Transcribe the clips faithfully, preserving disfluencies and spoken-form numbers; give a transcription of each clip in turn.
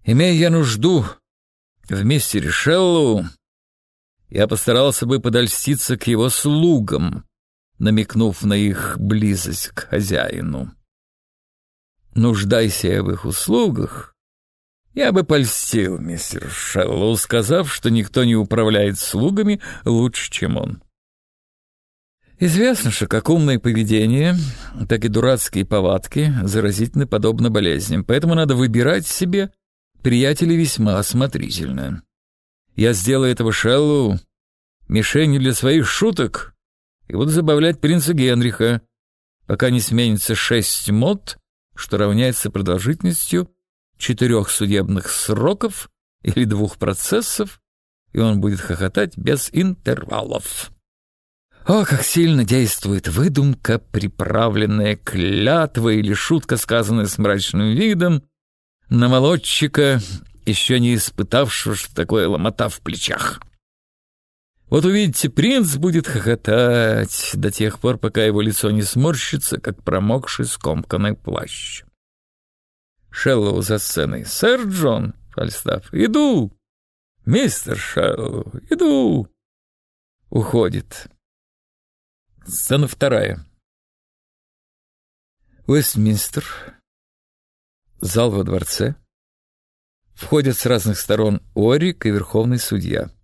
Имея я нужду в мистере Шеллоу, я постарался бы подольститься к его слугам, намекнув на их близость к хозяину. Нуждайся я в их услугах, я бы польстил мистеру Шеллоу, сказав, что никто не управляет слугами лучше, чем он. Известно, что как умное поведение, так и дурацкие повадки заразительны подобно болезням, поэтому надо выбирать себе приятелей весьма осмотрительно. Я сделаю этого Шеллоу мишенью для своих шуток и буду забавлять принца Генриха, пока не сменится шесть мод, что равняется продолжительностью четырех судебных сроков или двух процессов, и он будет хохотать без интервалов. О, как сильно действует выдумка, приправленная клятвой или шутка, сказанная с мрачным видом, на молодчика, еще не испытавшего, что такое ломота в плечах. Вот увидите, принц будет хохотать до тех пор, пока его лицо не сморщится, как промокший скомканный плащ. Шеллоу за сценой. «Сэр Джон!» Фальстаф. «Иду! Мистер Шеллоу, иду!» Уходит. Сцена вторая. Вестминстер. Зал во дворце. Входят с разных сторон Орик и верховный судья.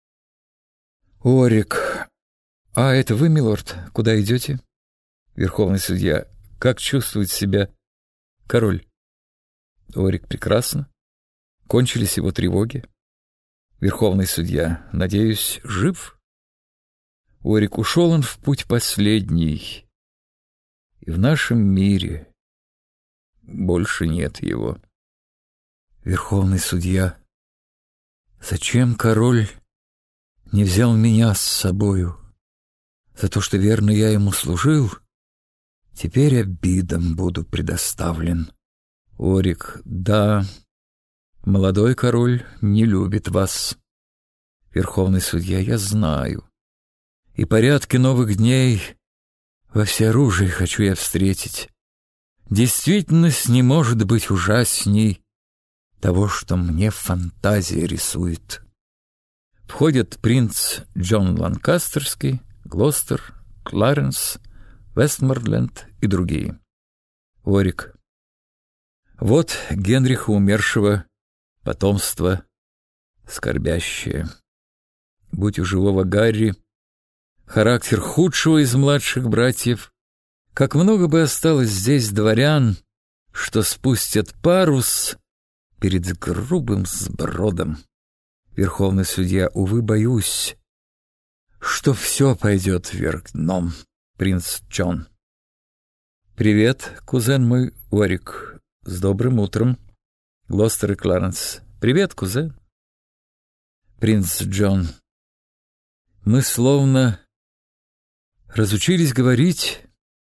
Орик. А это вы, милорд? Куда идете? Верховный судья. Как чувствует себя король? Орик. Прекрасно. Кончились его тревоги. Верховный судья. Надеюсь, жив? Орик. Ушел он в путь последний. И в нашем мире больше нет его. Верховный судья. Зачем король не взял меня с собою? За то, что верно я ему служил, теперь обидам буду предоставлен. Орик. Да, молодой король не любит вас. Верховный судья. Я знаю. И порядки новых дней во всеоружии хочу я встретить. Действительность не может быть ужасней того, что мне фантазия рисует. Входят принц Джон Ланкастерский, Глостер, Кларенс, Вестморленд и другие. Орик. Вот Генриха умершего, потомство скорбящее. Будь у живого Гарри характер худшего из младших братьев, как много бы осталось здесь дворян, что спустят парус перед грубым сбродом. Верховный судья. Увы, боюсь, что все пойдет вверх дном. Принц Джон. Привет, кузен мой Орик. С добрым утром. Глостер и Кларенс. Привет, кузен. Принц Джон. Мы словно разучились говорить.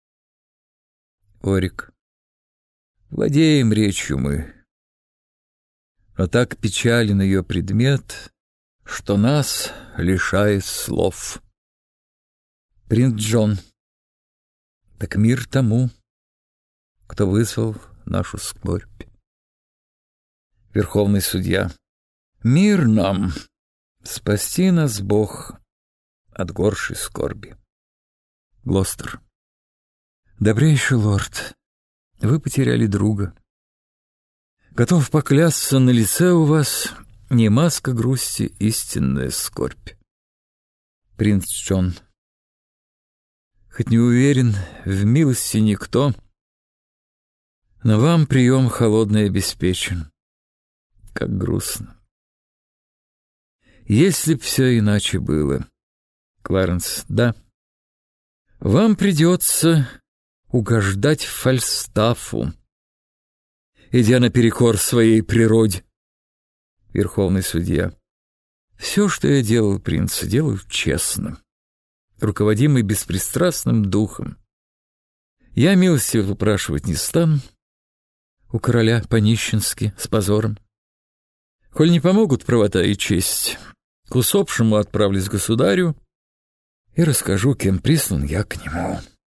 Орик. Владеем речью мы, но так печален ее предмет, что нас лишает слов. Принц Джон. Так мир тому, кто вызвал нашу скорбь. Верховный судья. Мир нам, спасти нас Бог от горшей скорби. Глостер. Добрейший лорд, вы потеряли друга. Готов поклясться, на лице у вас не маска грусти, истинная скорбь. Принц Джон. Хоть не уверен в милости никто, но вам прием холодный обеспечен. Как грустно. Если б все иначе было. Кларенс. Да. Вам придется угождать Фальстафу, идя наперекор своей природе. Верховный судья. Все, что я делал, принц, делаю честно, руководимый беспристрастным духом. Я милости выпрашивать не стану у короля по-нищенски, с позором. Коль не помогут правота и честь, к усопшему отправлюсь к государю и расскажу, кем прислан я к нему.